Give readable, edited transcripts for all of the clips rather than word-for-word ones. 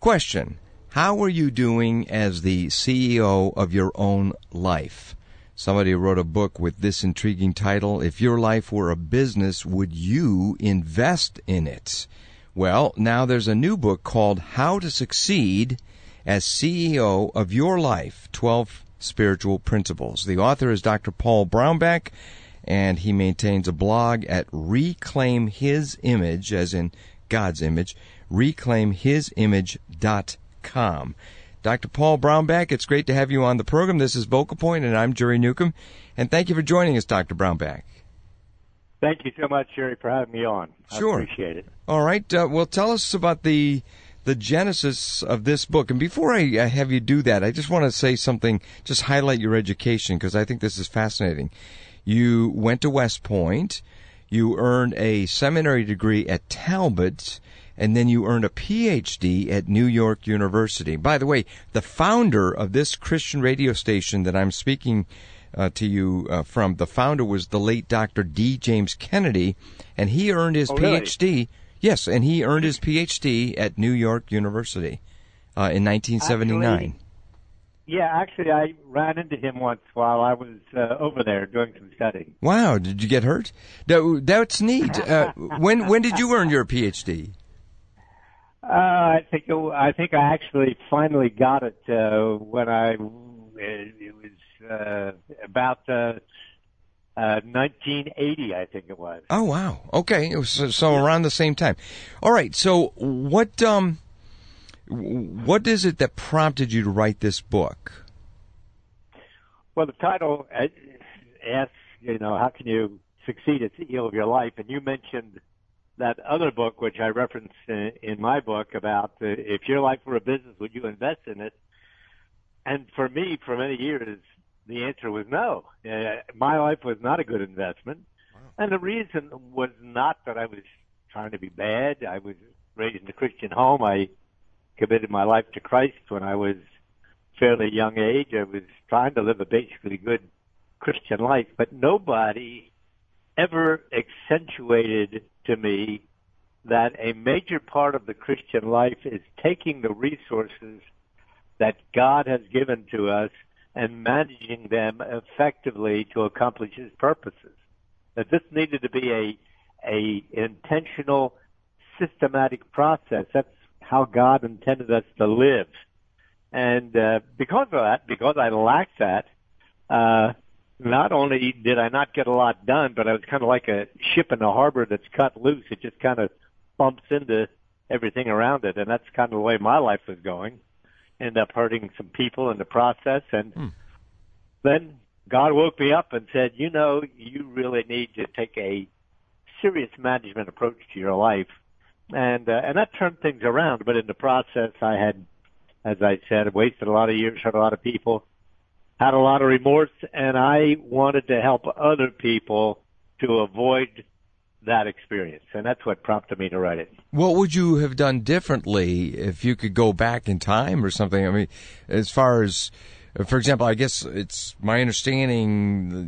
Question: how are you doing as the CEO of your own life? Somebody wrote a book with this intriguing title, If Your Life Were a Business, Would You Invest in It? Well, now there's a new book called How to Succeed as CEO of Your Life, 12 Spiritual Principles. The author is Dr. Paul Brownback, and he maintains a blog at Reclaim His Image, as in God's image, reclaimhisimage.com. Dr. Paul Brownback, it's great to have you on the program. This is Vocal Point, and I'm Jerry Newcomb. And thank you for joining us, Dr. Brownback. Thank you so much, Jerry, for having me on. Sure. I appreciate it. All right. Well, tell us about the genesis of this book. And before I have you do that, I just want to say something, just highlight your education, because I think this is fascinating. You went to West Point. You earned a seminary degree at Talbot, and then you earned a Ph.D. at New York University. By the way, the founder of this Christian radio station that I'm speaking to you from, the founder was the late Dr. D. James Kennedy, and he earned his Ph.D. Really? Yes, and he earned his Ph.D. at New York University in 1979. Actually, I ran into him once while I was over there doing some studying. Wow, did you get hurt? That's neat. When did you earn your Ph.D.? I think I actually finally got it when it was about 1980, I think it was. Oh wow! Okay, it was so around the same time. All right. So what is it that prompted you to write this book? Well, the title asks, how can you succeed as CEO of your life? And you mentioned that other book, which I referenced in my book, about if your life were a business, would you invest in it? And for me, for many years, the answer was no. My life was not a good investment. Wow. And the reason was not that I was trying to be bad. I was raised in a Christian home. I committed my life to Christ when I was fairly young age. I was trying to live a basically good Christian life, but nobody ever accentuated to me that a major part of the Christian life is taking the resources that God has given to us and managing them effectively to accomplish His purposes. That this needed to be a intentional, systematic process. That's how God intended us to live. And because of that, because I lacked that, not only did I not get a lot done, but I was kind of like a ship in a harbor that's cut loose. It just kind of bumps into everything around it, and that's kind of the way my life was going. Ended up hurting some people in the process, and then God woke me up and said, you really need to take a serious management approach to your life. And that turned things around, but in the process I had, as I said, wasted a lot of years, hurt a lot of people, had a lot of remorse, and I wanted to help other people to avoid that experience, and that's what prompted me to write it. What would you have done differently if you could go back in time or something? I mean, as far as, for example, I guess it's my understanding,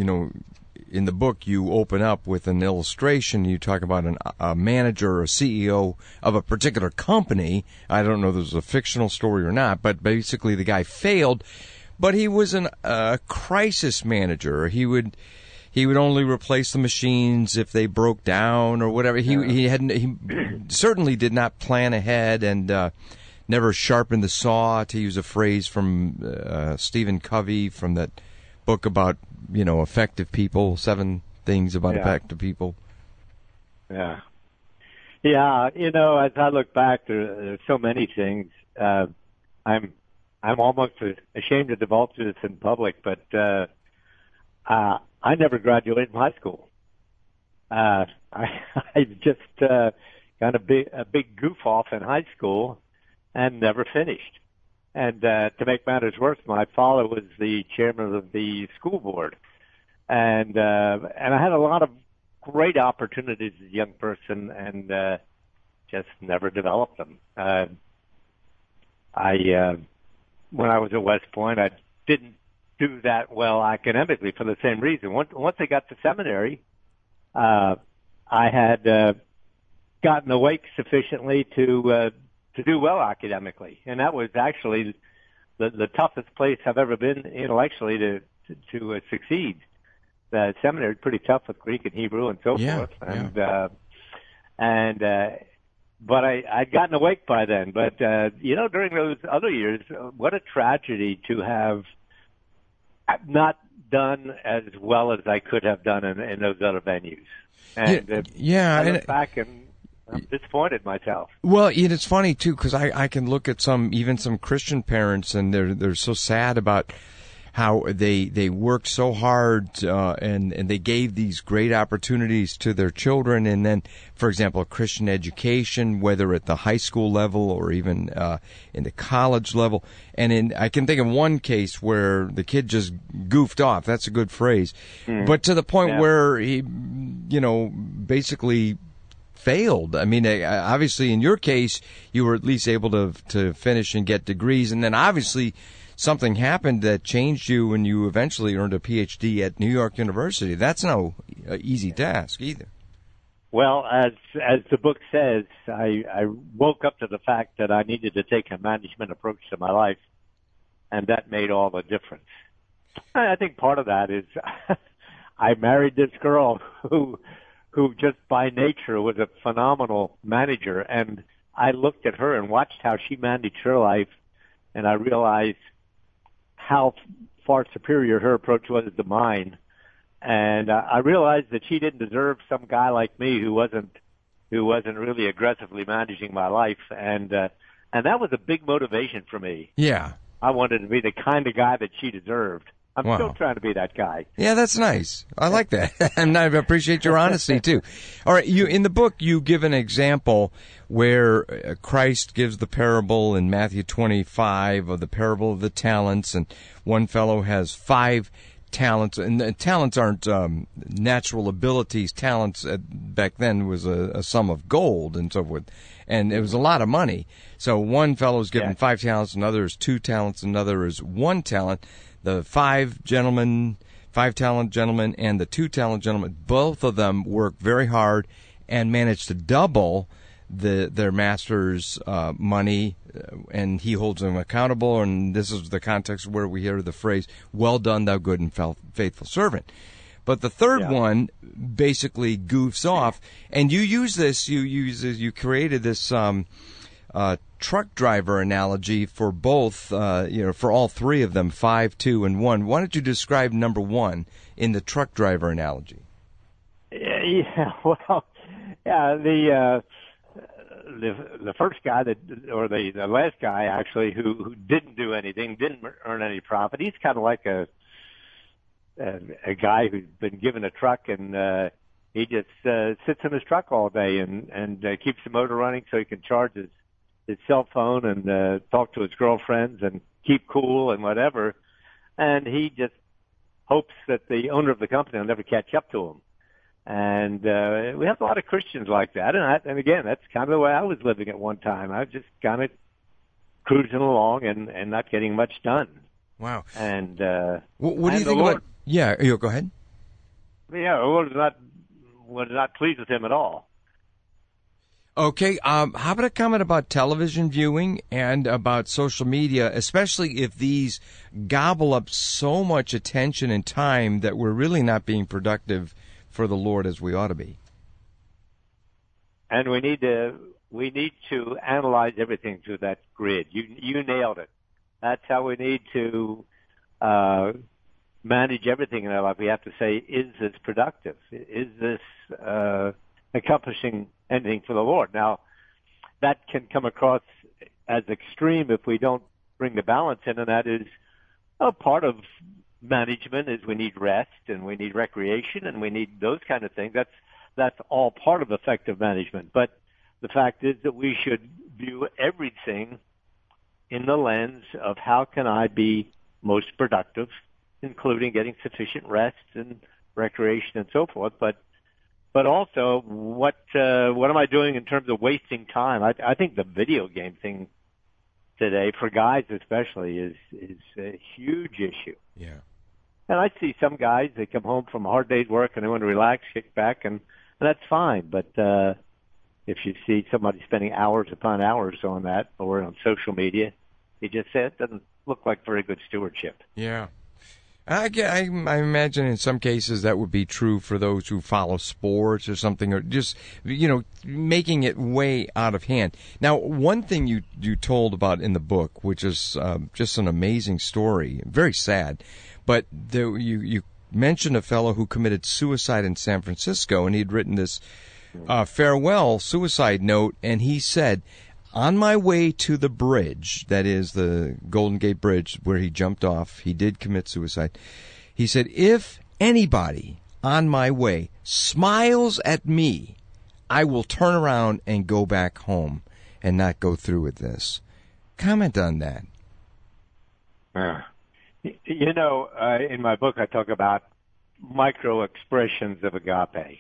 in the book you open up with an illustration. You talk about a manager or a CEO of a particular company. I don't know if this was a fictional story or not, but basically the guy failed. But he was a crisis manager. He would only replace the machines if they broke down or whatever. He certainly did not plan ahead and never sharpened the saw, to use a phrase from Stephen Covey from that book about effective people, 7 things about effective people. Yeah. As I look back, there's so many things. I'm almost ashamed to divulge this in public, but I never graduated from high school. I just got a big goof off in high school and never finished. And to make matters worse, my father was the chairman of the school board, and I had a lot of great opportunities as a young person, and just never developed them. When I was at West Point, I didn't do that well academically for the same reason. Once I got to seminary, I had gotten awake sufficiently to to do well academically, and that was actually the toughest place I've ever been intellectually to succeed. The seminary is pretty tough with Greek and Hebrew and so forth, but I'd gotten awake by then. But during those other years, what a tragedy to have not done as well as I could have done in those other venues. And I look back and I'm disappointed myself. Well, it's funny too, because I can look at some Christian parents, and they're so sad about how they worked so hard and they gave these great opportunities to their children, and then, for example, Christian education, whether at the high school level or even in the college level. And I can think of one case where the kid just goofed off. That's a good phrase, but to the point where he, basically failed. I mean, obviously, in your case, you were at least able to finish and get degrees, and then obviously something happened that changed you, and you eventually earned a PhD at New York University. That's no easy task either. Well, as the book says, I woke up to the fact that I needed to take a management approach to my life, and that made all the difference. I think part of that is I married this girl who just by nature was a phenomenal manager, and I looked at her and watched how she managed her life, and I realized how far superior her approach was to mine. And I realized that she didn't deserve some guy like me who wasn't really aggressively managing my life, and that was a big motivation for me. Yeah, I wanted to be the kind of guy that she deserved. I'm still trying to be that guy. Yeah, that's nice. I like that. And I appreciate your honesty, too. All right, in the book, you give an example where Christ gives the parable in Matthew 25 of the parable of the talents, and one fellow has 5 talents, and talents aren't natural abilities. Talents back then was a sum of gold and so forth, and it was a lot of money. So one fellow is given 5 talents, another is 2 talents, another is 1 talent. The 5-talent gentleman and the 2-talent gentleman, both of them work very hard and manage to double their master's money, and he holds them accountable. And this is the context where we hear the phrase, "Well done, thou good and faithful servant." But the third one basically goofs off, and you created this truck driver analogy for both, for all 3 of them, 5, 2, and 1. Why don't you describe number 1 in the truck driver analogy? The first guy the last guy actually who didn't do anything, didn't earn any profit. He's kind of like a guy who's been given a truck, and he just sits in his truck all day and keeps the motor running so he can charge his cell phone and talk to his girlfriends and keep cool and whatever. And he just hopes that the owner of the company will never catch up to him. And we have a lot of Christians like that. And again, that's kind of the way I was living at one time. I was just kind of cruising along and not getting much done. Wow. And what do you think about? Yeah, go ahead. Yeah, the Lord was not pleased with him at all. Okay, how about a comment about television viewing and about social media, especially if these gobble up so much attention and time that we're really not being productive for the Lord as we ought to be? And we need to analyze everything through that grid. You nailed it. That's how we need to manage everything in our life. We have to say, is this productive? Is this accomplishing anything for the Lord? Now, that can come across as extreme if we don't bring the balance in, and that is a part of management is we need rest and we need recreation and we need those kind of things. That's all part of effective management. But the fact is that we should view everything in the lens of how can I be most productive, including getting sufficient rest and recreation and so forth. But also, what am I doing in terms of wasting time? I think the video game thing today, for guys especially, is a huge issue. Yeah. And I see some guys, they come home from a hard day's work and they want to relax, kick back, and that's fine. But if you see somebody spending hours upon hours on that or on social media, you just say it doesn't look like very good stewardship. Yeah. I imagine in some cases that would be true for those who follow sports or something, or just, making it way out of hand. Now, one thing you told about in the book, which is just an amazing story, very sad, but you mentioned a fellow who committed suicide in San Francisco, and he'd written this farewell suicide note, and he said, on my way to the bridge, that is the Golden Gate Bridge where he jumped off, he did commit suicide. He said, if anybody on my way smiles at me, I will turn around and go back home and not go through with this. Comment on that. In my book I talk about micro expressions of agape.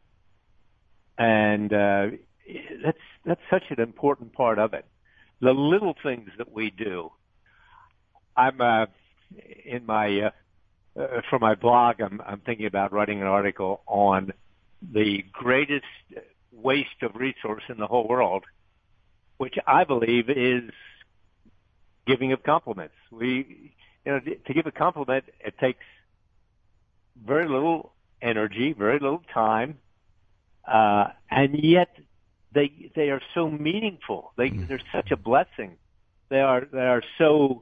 And that's such an important part of it. The little things that we do. I'm in my for my blog. I'm thinking about writing an article on the greatest waste of resource in the whole world, which I believe is giving of compliments. To give a compliment, it takes very little energy, very little time, and yet they are so meaningful. They're such a blessing. They are so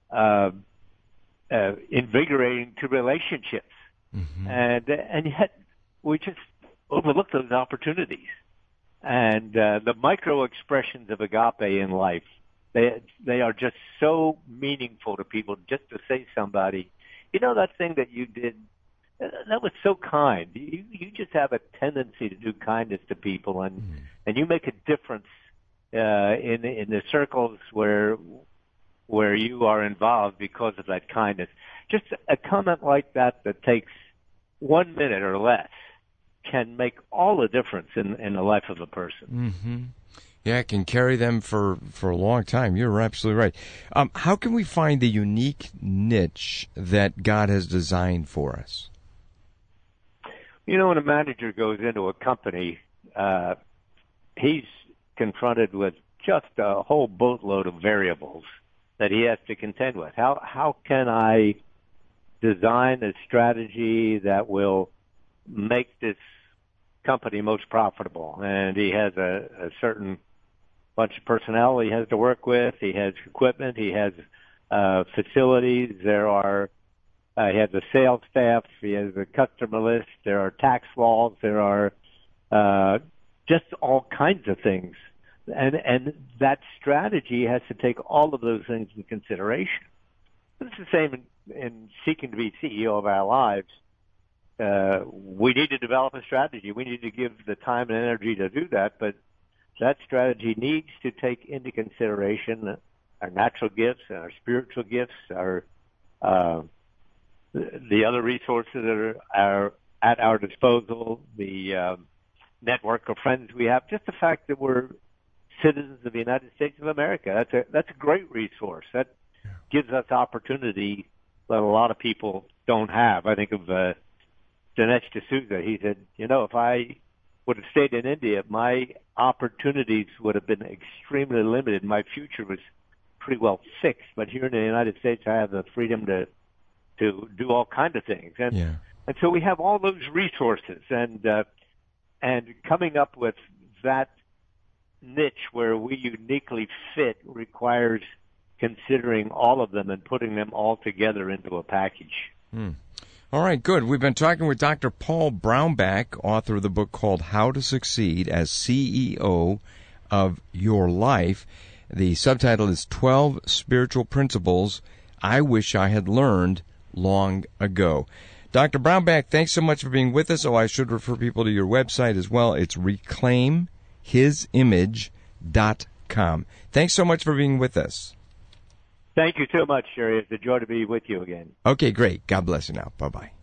invigorating to relationships, and yet we just overlook those opportunities. And the micro expressions of agape in life, they are just so meaningful to people. Just to say somebody, that thing that you did, that was so kind. You just have a tendency to do kindness to people, and you make a difference in the circles where you are involved because of that kindness. Just a comment like that takes 1 minute or less can make all the difference in the life of a person. Mm-hmm. Yeah, it can carry them for a long time. You're absolutely right. How can we find the unique niche that God has designed for us? When a manager goes into a company, he's confronted with just a whole boatload of variables that he has to contend with. How can I design a strategy that will make this company most profitable? And he has a certain bunch of personnel he has to work with. He has equipment. He has facilities. He has a sales staff. He has a customer list. There are tax laws. There are just all kinds of things. And that strategy has to take all of those things into consideration. It's the same in seeking to be CEO of our lives. We need to develop a strategy. We need to give the time and energy to do that, but that strategy needs to take into consideration our natural gifts and our spiritual gifts, our the other resources that are at our disposal, the network of friends we have, just the fact that we're citizens of the United States of America. That's a great resource. That gives us opportunity that a lot of people don't have. I think of Dinesh D'Souza. He said, if I would have stayed in India, my opportunities would have been extremely limited. My future was pretty well fixed. But here in the United States, I have the freedom to do all kinds of things. And so we have all those resources. And coming up with that niche where we uniquely fit requires considering all of them and putting them all together into a package. All right, good. We've been talking with Dr. Paul Brownback, author of the book called How to Succeed as CEO of Your Life. The subtitle is 12 Spiritual Principles I Wish I Had Learned Long Ago. Dr. Brownback, thanks so much for being with us. I should refer people to your website as well. It's reclaimhisimage.com. Thanks so much for being with us. Thank you so much, Sherry. It's a joy to be with you again. Okay, great. God bless you now. Bye-bye.